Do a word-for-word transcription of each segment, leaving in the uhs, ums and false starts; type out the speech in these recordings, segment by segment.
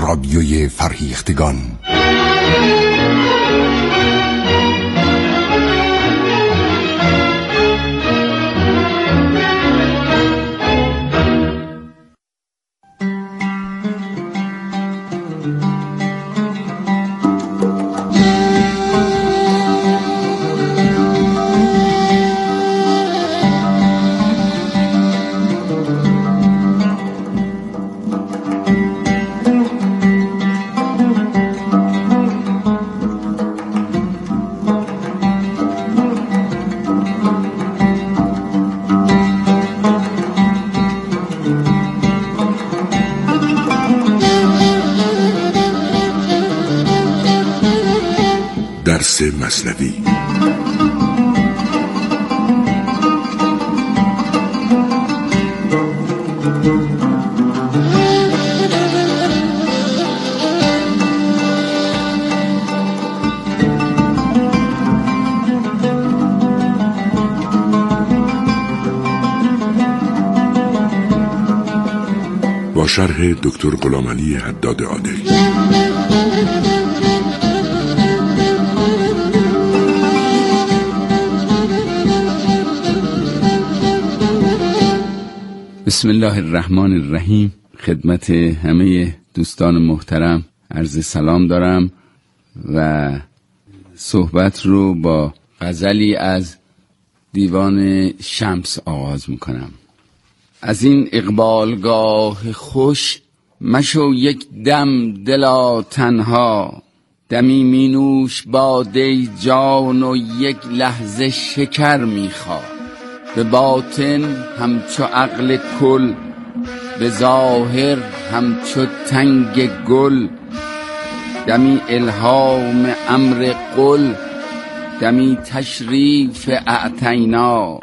رادیوی فرهیختگان. درس مثنوی. با شرح دکتر غلامعلی حداد عادل. بسم الله الرحمن الرحیم. خدمت همه دوستان محترم عرض سلام دارم و صحبت رو با غزلی از دیوان شمس آغاز میکنم. از این اقبالگاه خوش مشو یک دم دلا تنها، دمی می نوش باده جان و یک لحظه شکر میخواه. به باطن همچو عقل کل، به ظاهر همچو تنگ گل، دمی الهام امر قل، دمی تشریف اعطینا.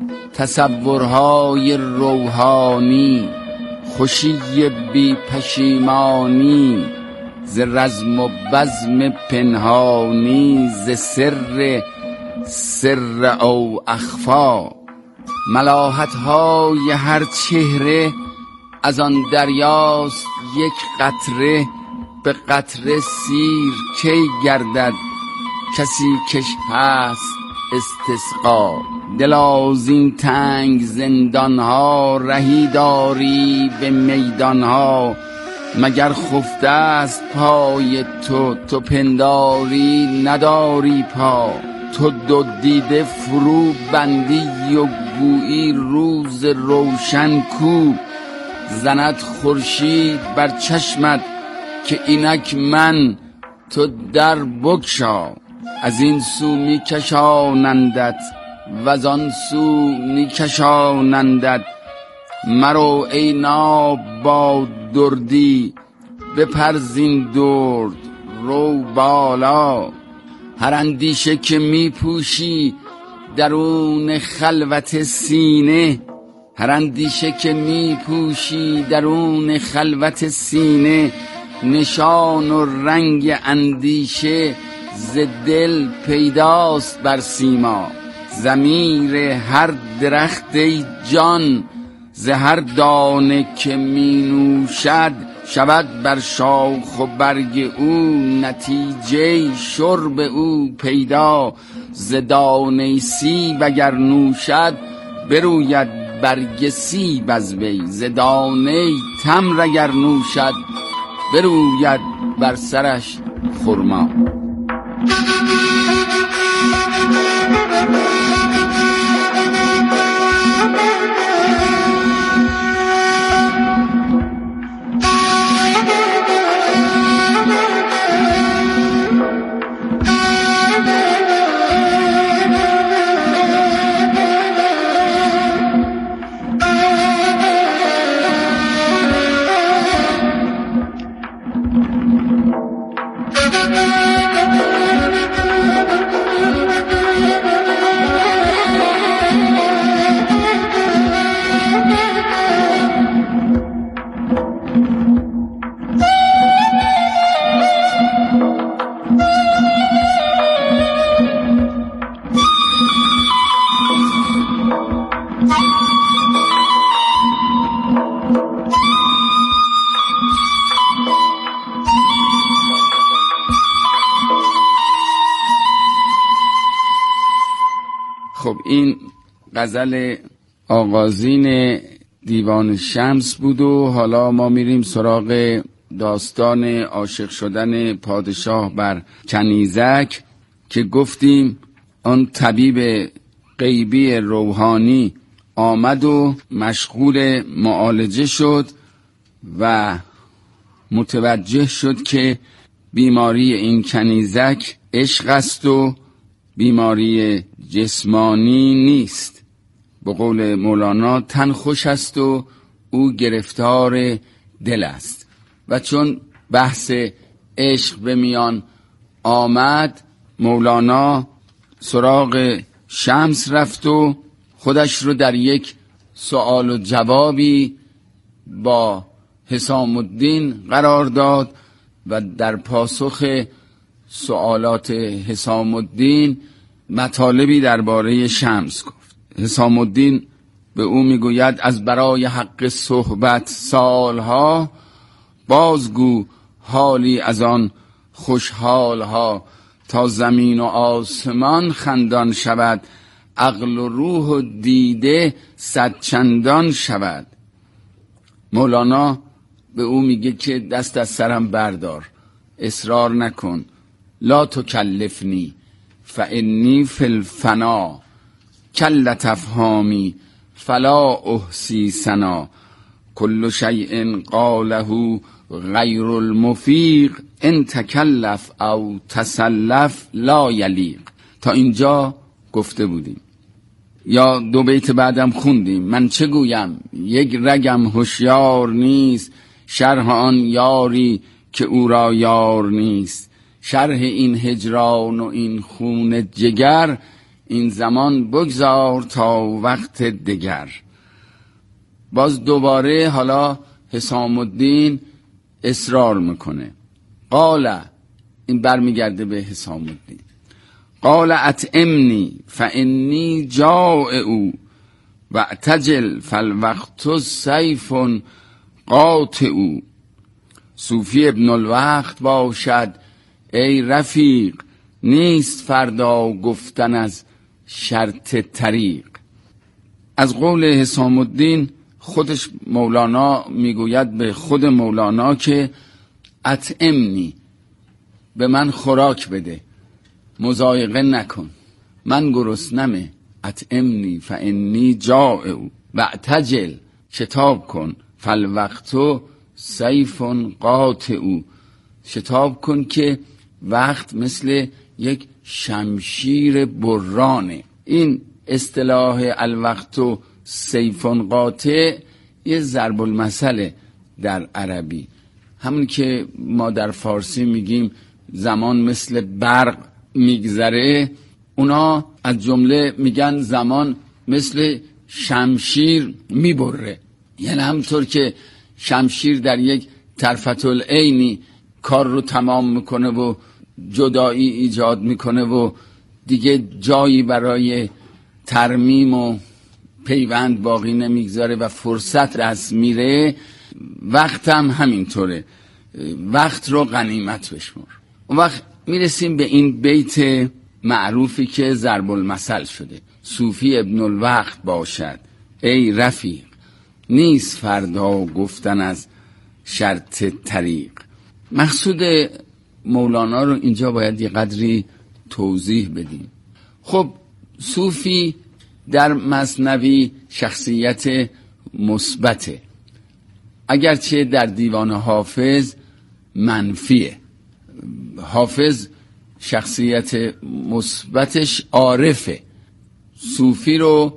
تصورهای روحانی، خوشی بی پشیمانی، ز رزم و بزم پنهانی، ز سر سر او اخفا. ملاحت‌های هر چهره از آن دریاست یک قطره، به قطره سیر کی گردد کسی کش هست استسقا. دلا زین تنگ زندانها رهی داری به میدانها، مگر خفته است پای تو تو پنداری نداری پا. تو دو دیده فرو بندی و گویی روز روشن کو، زند خورشید بر چشمت که اینک من تو در بگشا. از این سو می کشانندت و از آن سو می کشانندت، مرو ای ناب با دردی بپر زین درد رو بالا. هر اندیشه که می پوشی درون خلوت سینه، هر اندیشه که می پوشی درون خلوت سینه، نشان و رنگ اندیشه ز دل پیداست بر سیما. ضمیر هر درخت ای جان، ز هر دانه که می نوشد، شود بر شاخ و برگ او نتیجه شرب او پیدا. ز دانه سیب اگر نوشد، بروید برگ سیب از وی. ز دانه تمر اگر نوشد، بروید بر سرش خرما. این غزل آغازین دیوان شمس بود و حالا ما میریم سراغ داستان عاشق شدن پادشاه بر کنیزک که گفتیم آن طبیب غیبی روحانی آمد و مشغول معالجه شد و متوجه شد که بیماری این کنیزک عشق است و بیماری جسمانی نیست. به قول مولانا تن خوش است و او گرفتار دل است. و چون بحث عشق به میان آمد، مولانا سراغ شمس رفت و خودش رو در یک سوال و جوابی با حسام الدین قرار داد و در پاسخ سوالات حسام الدین مطالبی درباره شمس گفت. حسام الدین به او میگوید از برای حق صحبت سالها، بازگو حالی از آن خوشحالها، تا زمین و آسمان خندان شود، عقل و روح و دیده صد چندان شود. مولانا به او میگه که دست از سرم بردار، اصرار نکن، لا تکلفنی فانی فی الفنا، کلت افهامی فلا احصی ثنا، کل شیء قاله غیر المفیق، ان تکلف او تسلف لا یلیق. تا اینجا گفته بودیم. یا دو بیت بعدم خوندیم. من چه گویم یک رگم هوشیار نیست، شرح آن یاری که او را یار نیست. شرح این هجران و این خون جگر، این زمان بگذار تا وقت دگر. باز دوباره حالا حسام الدین اصرار میکنه. قال، این برمیگرده به حسام الدین، قال اطعمنی فانی جائع واعتجل فالوقت سیف قاطع. صوفی ابن الوقت باشد ای رفیق، نیست فردا گفتن از شرط طریق. از قول حسام الدین خودش مولانا میگوید به خود مولانا که اطعمنی، به من خوراک بده، مضایقه نکن، من گرسنمه. اطعمنی فانی جائع واعتجل، شتاب کن، فالوقت سیف قاطع، شتاب کن که وقت مثل یک شمشیر برانه. این اصطلاح الوقت سیف قاطع یه ضرب المثل در عربی، همون که ما در فارسی میگیم زمان مثل برق میگذره، اونا از جمله میگن زمان مثل شمشیر میبره. یعنی همونطور که شمشیر در یک طرفة العینی کار رو تمام میکنه و جدایی ایجاد میکنه و دیگه جایی برای ترمیم و پیوند باقی نمیگذاره و فرصت دست میره، وقت هم همینطوره، وقت رو غنیمت بشمر. اون وقت میرسیم به این بیت معروفی که ضرب المثل شده. صوفی ابن الوقت باشد ای رفیق، نیست فردا گفتن از شرط طریق. مقصود مولانا رو اینجا باید یه قدری توضیح بدیم. خب صوفی در مثنوی شخصیت مثبته، اگرچه در دیوان حافظ منفیه. حافظ شخصیت مثبتش عارفه، صوفی رو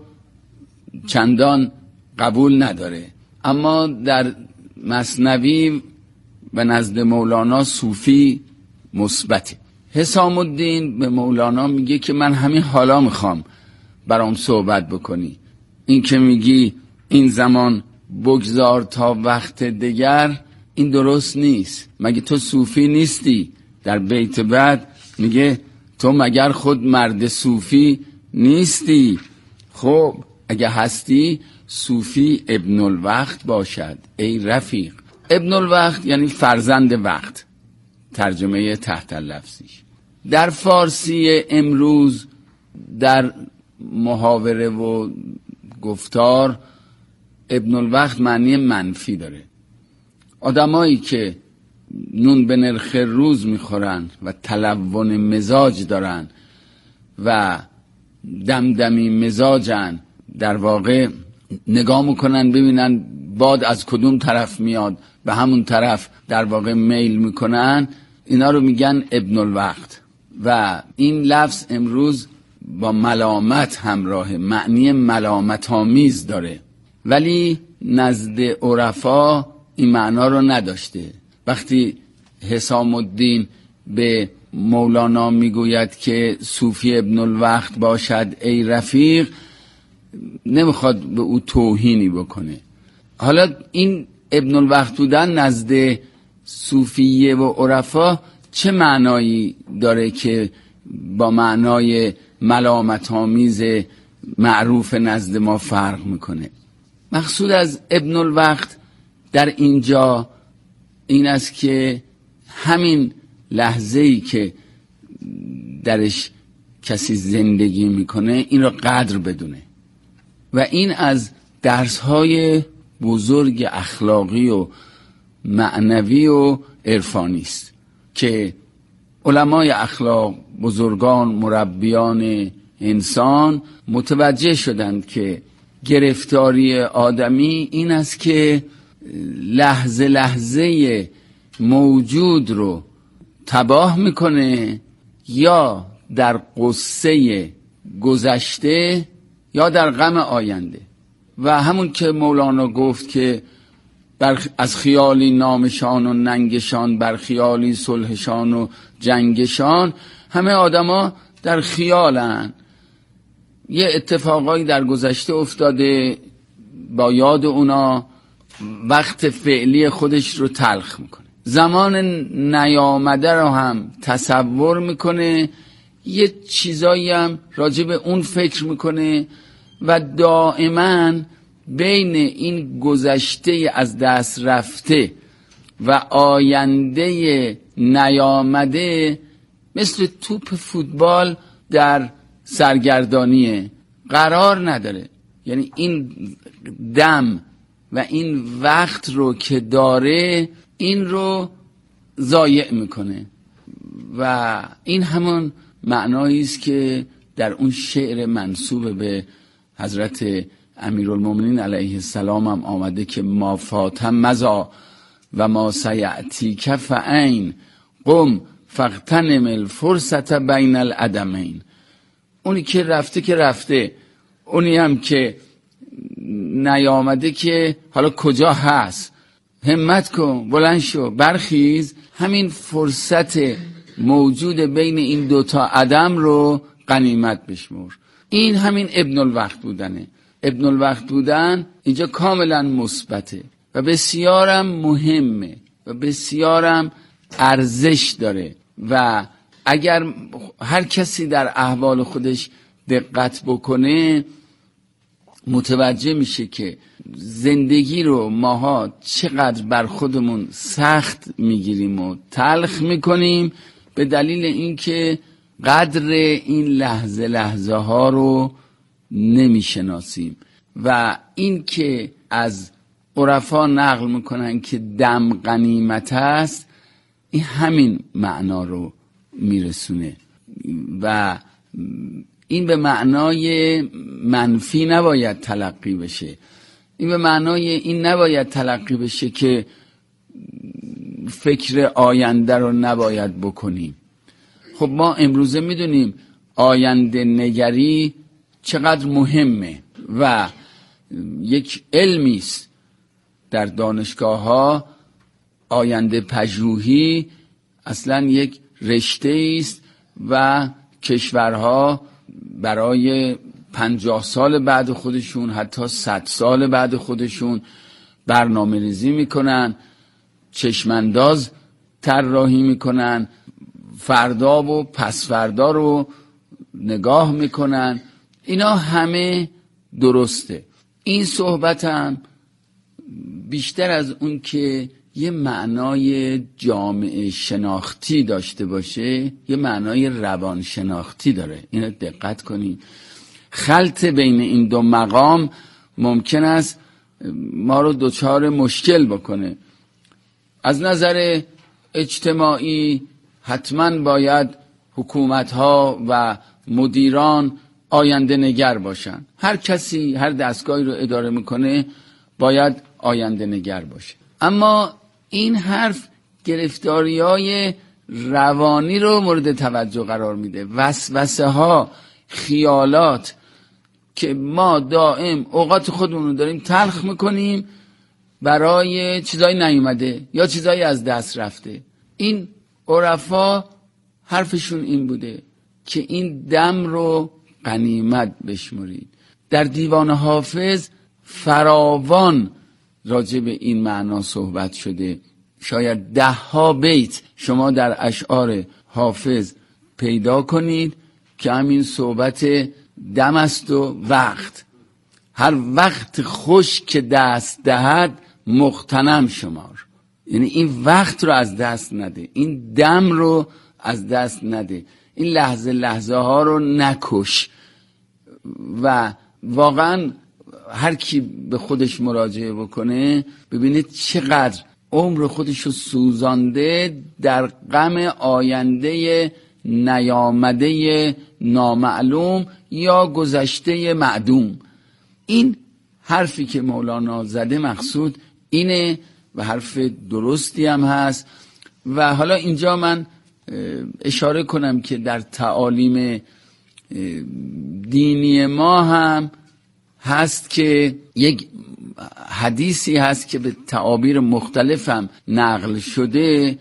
چندان قبول نداره، اما در مثنوی به نزد مولانا صوفی مثبته. حسام الدین به مولانا میگه که من همین حالا میخوام برام صحبت بکنی. این که میگی این زمان بگذار تا وقت دیگر، این درست نیست. مگه تو صوفی نیستی؟ در بیت بعد میگه تو مگر خود مرد صوفی نیستی؟ خب اگه هستی صوفی ابن الوقت باشد ای رفیق. ابن الوقت یعنی فرزند وقت، ترجمه تحت اللفظیش. در فارسی امروز در محاوره و گفتار ابن الوقت معنی منفی داره. آدمایی که نون به نرخ روز میخورن و تلون مزاج دارن و دمدمی مزاجن، در واقع نگاه میکنن ببینن باد از کدوم طرف میاد، به همون طرف در واقع میل میکنن، اینا رو میگن ابن الوقت. و این لفظ امروز با ملامت همراه، معنی ملامت آمیز داره، ولی نزد عرفا این معنا رو نداشته. وقتی حسام الدین به مولانا میگوید که صوفی ابن الوقت باشد ای رفیق، نمیخواد به او توهینی بکنه. حالا این ابن الوقت بودن نزد صوفیه و عرفا چه معنایی داره که با معنای ملامت آمیز معروف نزد ما فرق میکنه؟ مقصود از ابن الوقت در اینجا این است که همین لحظه‌ای که درش کسی زندگی میکنه این رو قدر بدونه. و این از درس‌های بزرگ اخلاقی و معنوی و عرفانی است که علمای اخلاق، بزرگان، مربیان انسان متوجه شدند که گرفتاری آدمی این است که لحظه لحظه موجود رو تباه میکنه، یا در قصه گذشته یا در غم آینده. و همون که مولانا گفت که بر از خیالی نامشان و ننگشان، بر خیالی صلحشان و جنگشان، همه آدما در خیالن، یه اتفاقایی در گذشته افتاده، با یاد اونا وقت فعلی خودش رو تلخ میکنه، زمان نیامده رو هم تصور میکنه، یه چیزایی هم راجع به اون فکر میکنه و دائما بین این گذشته از دست رفته و آینده نیامده مثل توپ فوتبال در سرگردانیه، قرار نداره. یعنی این دم و این وقت رو که داره این رو ضایع میکنه. و این همون معنایی است که در اون شعر منسوب به حضرت امیرالمومنین علیه السلام هم آمده که ما فاتم مزا و ما سیعتی فعین قم فاغتنم الفرصت بین العدمین. اونی که رفته که رفته، اونی هم که نیامده که حالا کجا هست، همت کن، بلند شو، برخیز. همین فرصت موجود بین این دوتا عدم رو غنیمت بشمر. این همین ابن الوقت بودنه. ابن الوقت بودن اینجا کاملا مثبته و بسیارم مهمه و بسیارم ارزش داره. و اگر هر کسی در احوال خودش دقت بکنه متوجه میشه که زندگی رو ماها چقدر بر خودمون سخت میگیریم و تلخ میکنیم به دلیل اینکه قدر این لحظه لحظه ها رو نمیشناسیم. و این که از عرفا نقل میکنن که دم غنیمت است، این همین معنا رو میرسونه. و این به معنای منفی نباید تلقی بشه، این به معنای این نباید تلقی بشه که فکر آینده رو نباید بکنیم. خب ما امروزه میدونیم آینده نگری چقدر مهمه و یک علمی است در دانشگاه ها. آینده پژوهی اصلا یک رشته است و کشورها برای پنجاه سال بعد خودشون، حتی صد سال بعد خودشون برنامه ریزی میکنن، چشمانداز طراحی میکنن، فردا و پس فردا رو نگاه میکنن. اینا همه درسته. این صحبت هم بیشتر از اون که یه معنای جامعه شناختی داشته باشه، یه معنای روان شناختی داره. اینو دقت کنید. خلط بین این دو مقام ممکن است ما رو دچار مشکل بکنه. از نظر اجتماعی حتما باید حکومت‌ها و مدیران آینده نگر باشن. هر کسی هر دستگاهی رو اداره میکنه باید آینده نگر باشه. اما این حرف گرفتاری‌های روانی رو مورد توجه قرار میده. وسوسه ها، خیالات که ما دائم اوقات خودمون رو داریم تلخ میکنیم برای چیزایی نیومده یا چیزایی از دست رفته. این عرفا حرفشون این بوده که این دم رو غنیمت بشمرید. در دیوان حافظ فراوان راجع به این معنا صحبت شده. شاید ده ها بیت شما در اشعار حافظ پیدا کنید که همین صحبت دم است و وقت. هر وقت خوش که دست دهد مغتنم شمار. یعنی این وقت رو از دست نده، این دم رو از دست نده، این لحظه لحظه ها رو نکش. و واقعا هر کی به خودش مراجعه بکنه ببینید چقدر عمر خودش رو سوزانده در غم آینده نیامده نامعلوم یا گذشته معدوم. این حرفی که مولانا زده مقصود اینه و حرف درستی هم هست. و حالا اینجا من اشاره کنم که در تعالیم دینی ما هم هست که یک حدیثی هست که به تعابیر مختلف هم نقل شده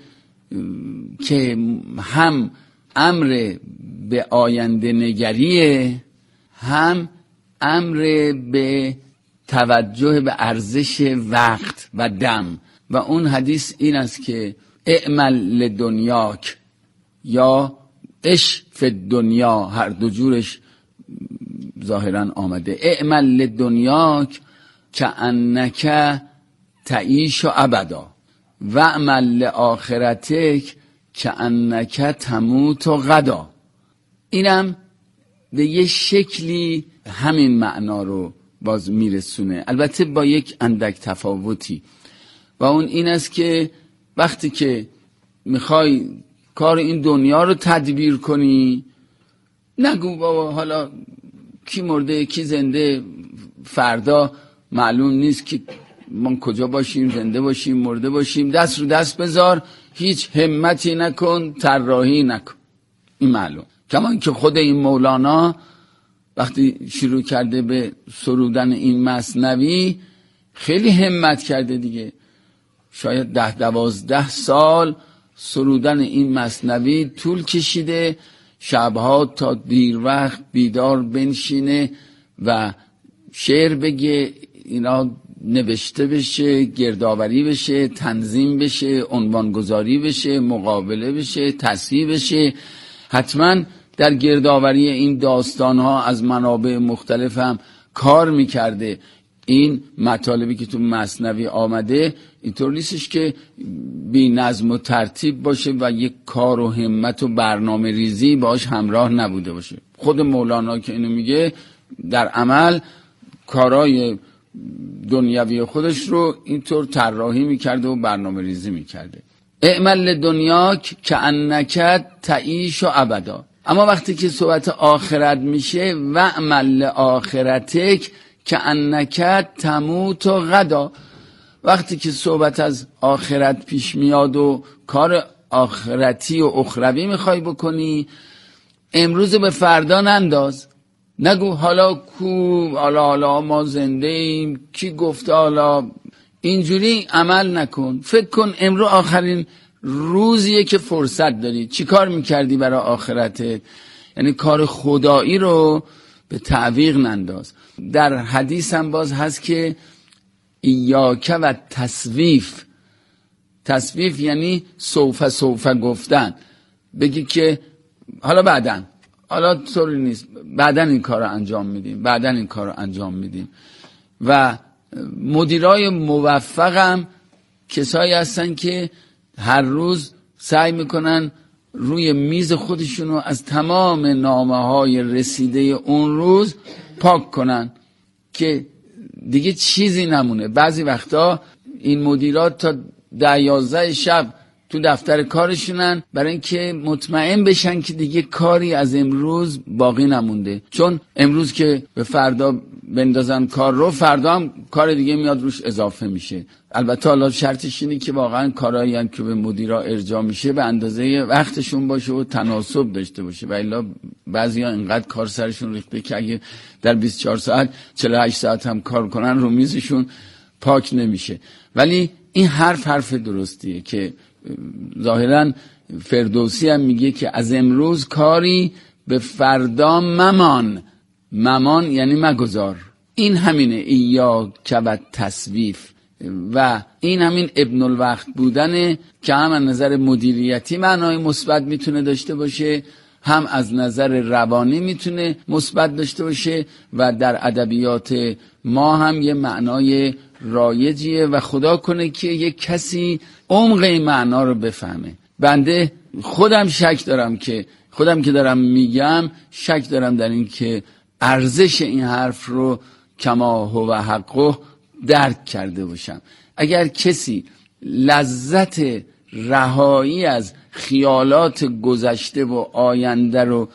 که هم امر به آینده نگریه، هم امر به توجه به ارزش وقت و دم. و اون حدیث این است که اعمل لدنیاک یا عش فی الدنیا، هر دو جورش ظاهرا آمده. اعمل لدنیاک کأنک تعیش ابدا و اعمل لآخرتک کأنک تموت غدا. اینم به یه شکلی همین معنا رو باز میرسونه، البته با یک اندک تفاوتی، و اون این است که وقتی که میخوای کار این دنیا رو تدبیر کنی نگو بابا حالا کی مرده کی زنده، فردا معلوم نیست که ما کجا باشیم، زنده باشیم مرده باشیم، دست رو دست بذار، هیچ همتی نکن، طراحی نکن. این معلوم. کما اینکه خود این مولانا وقتی شروع کرده به سرودن این مثنوی خیلی همت کرده دیگه. شاید ده دوازده سال سرودن این مثنوی طول کشیده، شبها تا دیر وقت بیدار بنشینه و شعر بگه، اینا نوشته بشه، گردآوری بشه، تنظیم بشه، عنوانگذاری بشه، مقابله بشه، تصحیح بشه. حتما در گردآوری این داستانها از منابع مختلف هم کار میکرده. این مطالبی که تو مثنوی آمده اینطور نیستش که بی نظم و ترتیب باشه و یک کار و همت و برنامه ریزی باش همراه نبوده باشه. خود مولانا که اینو میگه در عمل کارای دنیوی خودش رو اینطور طراحی میکرده و برنامه ریزی میکرده. اعمل لدنیاک کأنک تعیش ابدا. اما وقتی که صحبت آخرت میشه و اعمل لآخرتک کأنک تموت غدا، وقتی که صحبت از آخرت پیش میاد و کار آخرتی و اخروی میخوای بکنی، امروز به فردا ننداز. نگو حالا کو، حالا حالا ما زنده ایم، کی گفته حالا، اینجوری عمل نکن. فکر کن امروز آخرین روزیه که فرصت داری، چی کار میکردی برای آخرتت؟ یعنی کار خدایی رو به تعویق ننداز. در حدیث هم باز هست که ایاک و تسویف. تسویف یعنی سوف سوف گفتن، بگی که حالا بعدن، حالا طوری نیست، بعدن این کار رو انجام میدیم، بعدن این کار رو انجام میدیم. و مدیرای موفق هم کسایی هستن که هر روز سعی میکنن روی میز خودشونو از تمام نامه های رسیده اون روز پاک کنن که دیگه چیزی نمونه. بعضی وقتا این مدیرات تا ده یازده شب تو دفتر کارشونن برای اینکه مطمئن بشن که دیگه کاری از امروز باقی نمونده، چون امروز که به فردا بندازن کار رو، فردا هم کار دیگه میاد روش اضافه میشه. البته حالا شرطش اینه که واقعا کارایی هم که به مدیرا ارجاع میشه به اندازه وقتشون باشه و تناسب داشته باشه، و الا بعضیا اینقدر کار سرشون ریخته که اگه در بیست و چهار ساعت چهل و هشت ساعت هم کار کنن رو میزشون پاک نمیشه. ولی این حرف حرف درستیه که ظاهرا فردوسی هم میگه که از امروز کاری به فردا ممان. ممان یعنی مگذار. این همینه، ایا کبت تصویف، و این همین ابن الوقت بودنه که هم از نظر مدیریتی معنای مثبت میتونه داشته باشه، هم از نظر روانی میتونه مثبت داشته باشه، و در ادبیات ما هم یه معنای رایجیه و خدا کنه که یه کسی عمق این معنا رو بفهمه. بنده خودم شک دارم که خودم که دارم میگم شک دارم در این که ارزش این حرف رو کما هو حقه درک کرده باشم. اگر کسی لذت رهایی از خیالات گذشته و آینده رو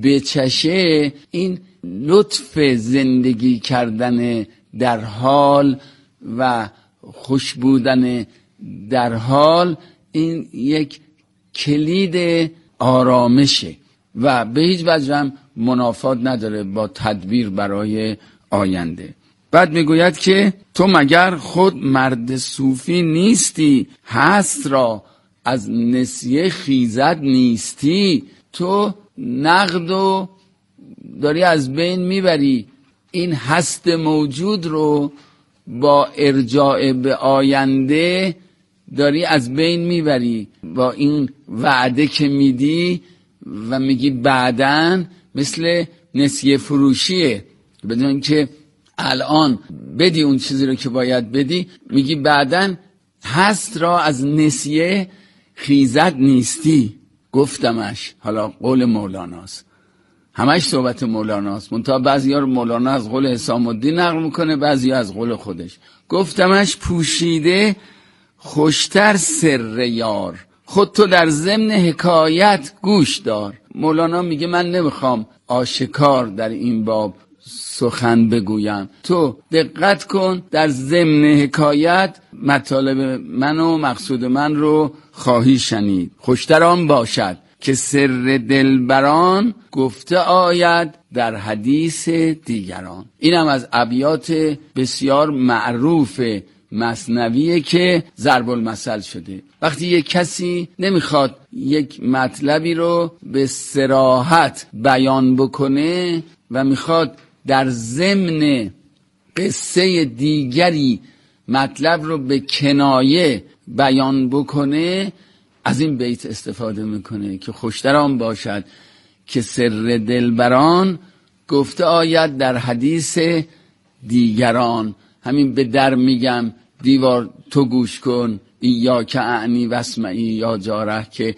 بچشه، این لطف زندگی کردن در حال و خوش بودن در حال، این یک کلید آرامشه و به هیچ وجه هم منافات نداره با تدبیر برای آینده. بعد میگوید که تو مگر خود مرد صوفی نیستی، هست را از نسیه خیزد نیستی. تو نقد و داری از بین میبری، این هست موجود رو با ارجاع به آینده داری از بین میبری. با این وعده که میدی و میگی بعدن، مثل نسیه فروشیه، بدون اینکه الان بدی اون چیزی رو که باید بدی، میگی بعدن هست را از نسیه خیزد نیستی. گفتمش، حالا قول مولاناست، همش صحبت مولاناست، منتها بعضی ها رو مولانا از قول حسام الدین نقل میکنه، بعضی ها از قول خودش. گفتمش پوشیده خوشتر سر یار، خود تو در ضمن حکایت گوش دار. مولانا میگه من نمیخوام آشکار در این باب سخن بگویم، تو دقت کن، در ضمن حکایت مطالب من و مقصود من رو خواهی شنید. خوشتر آن باشد که سر دلبران گفته آید در حدیث دیگران. اینم از ابیات بسیار معروف مثنویه که ضرب المثل شده. وقتی یک کسی نمیخواد یک مطلبی رو به صراحت بیان بکنه و میخواد در ضمن قصه دیگری مطلب رو به کنایه بیان بکنه، از این بیت استفاده میکنه که خوشتر آن باشد که سر دلبران گفته آید در حدیث دیگران. همین به در میگم دیوار تو گوش کن، یا که اعنی واسمعی یا جاره که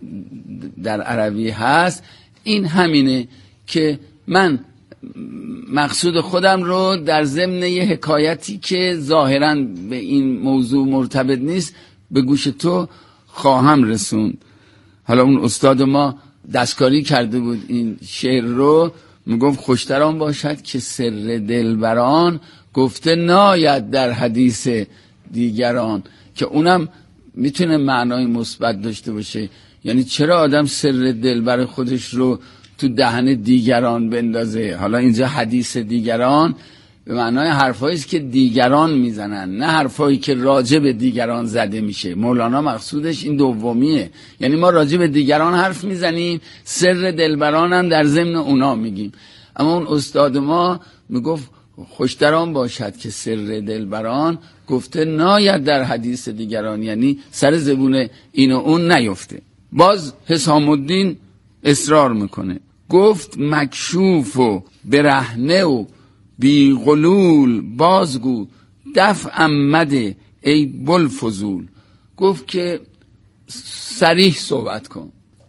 در عربی هست. این همینه که من مقصود خودم رو در ضمن یه حکایتی که ظاهراً به این موضوع مرتبط نیست به گوش تو خواهم رسوند. حالا اون استاد ما دستکاری کرده بود این شعر رو، میگفت خوشتر آن باشد که سر دلبران گفته ناید در حدیث دیگران، که اونم میتونه معنای مثبت داشته باشه. یعنی چرا آدم سر دلبر خودش رو تو دهن دیگران بندازه؟ حالا اینجا حدیث دیگران به معنای حرفایی است که دیگران میزنن، نه حرفایی که راجع به دیگران زده میشه. مولانا مقصودش این دومیه، یعنی ما راجع به دیگران حرف میزنیم، سر دلبران هم در ضمن اونا میگیم. اما اون استاد ما میگفت خوشتر آن باشد که سر دلبران گفته ناید در حدیث دیگران، یعنی سر زبون این و اون نیفته. باز حسام الدین اصرار میکنه، گفت مکشوف و برهنه و بی غلول بازگو دفع مده ای بلفزول. گفت که صریح صحبت کن،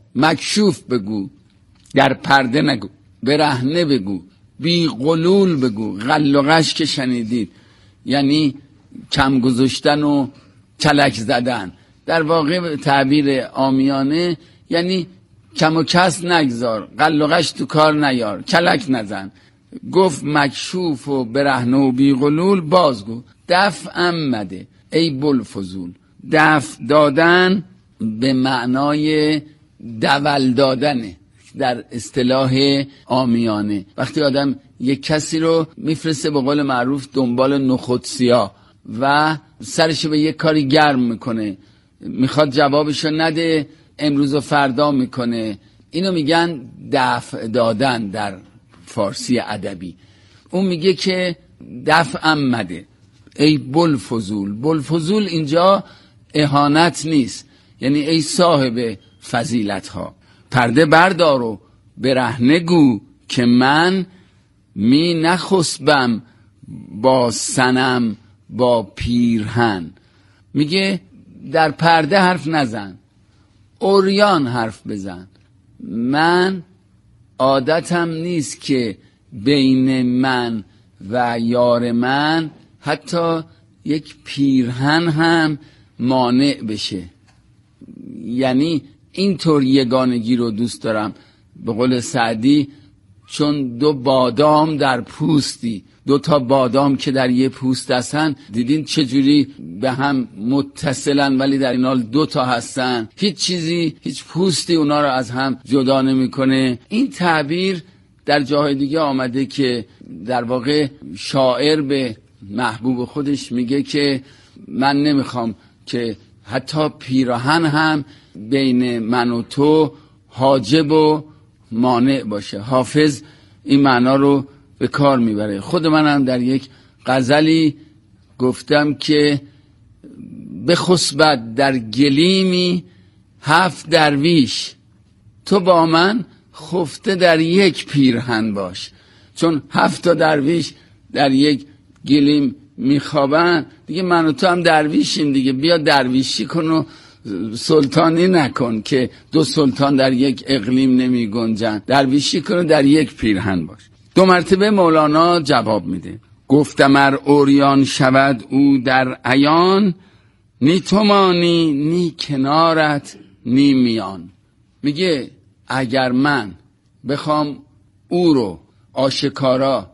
مکشوف بگو، در پرده نگو، برهنه بگو، بی غلول بگو. غل و غش که شنیدید یعنی کم گذاشتن و کلک زدن. در واقع تعبیر عامیانه یعنی کم و کس نگذار، غل و غش تو کار نیار، کلک نزن. گفت مکشوف و برهنه و بی غلول بازگو. دفع مده ای بلفضول. دفع دادن به معنای دول دادنه در اصطلاح عامیانه. وقتی آدم یک کسی رو میفرسته به قول معروف دنبال نخود سیاه و سرش به یک کاری گرم میکنه، میخواد جوابشو نده، امروز و فردا میکنه، اینو میگن دفع دادن در فارسی ادبی. اون میگه که دفع مده ای بلفضول. بلفضول اینجا اهانت نیست، یعنی ای صاحب فضیلت ها، پرده بردار و برهنه گو که من می نخسبم با صنم با پیرهن. میگه در پرده حرف نزن، عریان حرف بزن. من عادتم نیست که بین من و یار من حتی یک پیرهن هم مانع بشه. یعنی اینطور یگانگی رو دوست دارم. به قول سعدی چون دو بادام در پوستی، دو تا بادام که در یه پوست هستن، دیدین چجوری به هم متصلن ولی در این حال دو تا هستن، هیچ چیزی، هیچ پوستی اونا رو از هم جدا نمیکنه. این تعبیر در جاهای دیگه آمده که در واقع شاعر به محبوب خودش میگه که من نمیخوام که حتی پیراهن هم بین من و تو حاجب و مانع باشه. حافظ این معنا رو به کار میبره. خود منم در یک غزلی گفتم که بخسبد در گلیمی هفت درویش، تو با من خفته در یک پیرهن باش. چون هفت تا درویش در یک گلیم میخوابن دیگه، من و تو هم درویشیم دیگه، بیا درویشی کن و سلطانی نکن که دو سلطان در یک اقلیم نمی گنجن. درویشی کن و در یک پیرهن باش. دو مرتبه مولانا جواب میده. گفتم ار عریان شود او در عیان، نی تو مانی نی کنارت نی میان. میگه اگر من بخوام او رو آشکارا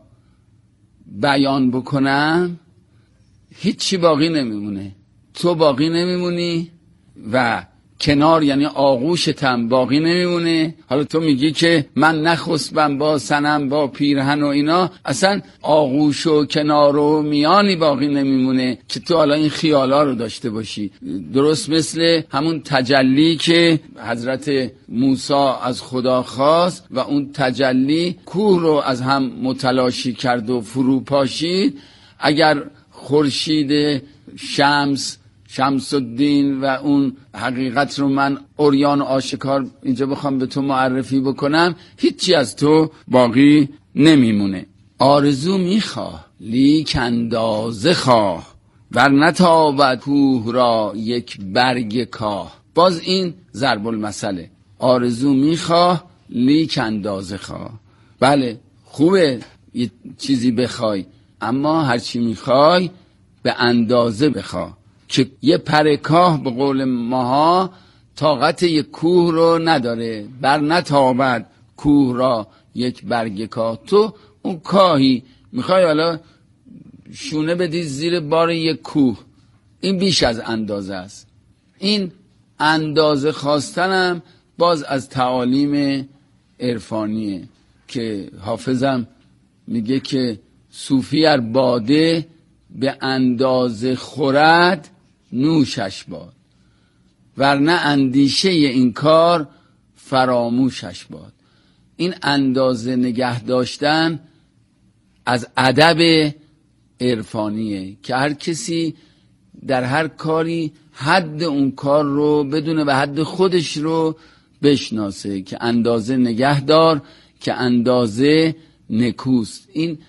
بیان بکنم هیچی باقی نمیمونه، تو باقی نمیمونی و کنار یعنی آغوشتم باقی نمیمونه. حالا تو میگی که من نخسبم با صنم با پیرهن و اینا، اصلا آغوش و کنار و میانی باقی نمیمونه که تو حالا این خیالا رو داشته باشی. درست مثل همون تجلی که حضرت موسی از خدا خواست و اون تجلی کوه رو از هم متلاشی کرد و فرو پاشید. اگر خورشید شمس شمس الدین و اون حقیقت رو من عریان آشکار اینجا بخوام به تو معرفی بکنم، هیچی از تو باقی نمیمونه. آرزو میخواه لیک اندازه خواه، ور نتابد کوه را یک برگ کاه. باز این ضرب المثله. آرزو میخواه لیک اندازه خواه. بله خوبه یه چیزی بخوای، اما هرچی میخوای به اندازه بخواه که یه پرکاه به قول ماها طاقت یک کوه رو نداره. بر نتابد کوه را یک برگ کاه. تو اون کاهی میخوای حالا شونه بدی زیر بار یک کوه، این بیش از اندازه است. این اندازه خواستنم باز از تعالیم عرفانیه که حافظم میگه که صوفی ار باده به اندازه خورد نوشش باد، ورنه اندیشه این کار فراموشش باد. این اندازه نگه داشتن از ادب عرفانیه که هر کسی در هر کاری حد اون کار رو بدونه و حد خودش رو بشناسه که اندازه نگه دار که اندازه نکوست. این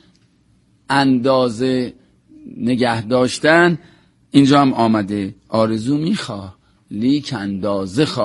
اندازه نگه داشتن اینجا هم آمده. آرزو میخواه لیک اندازه خواه.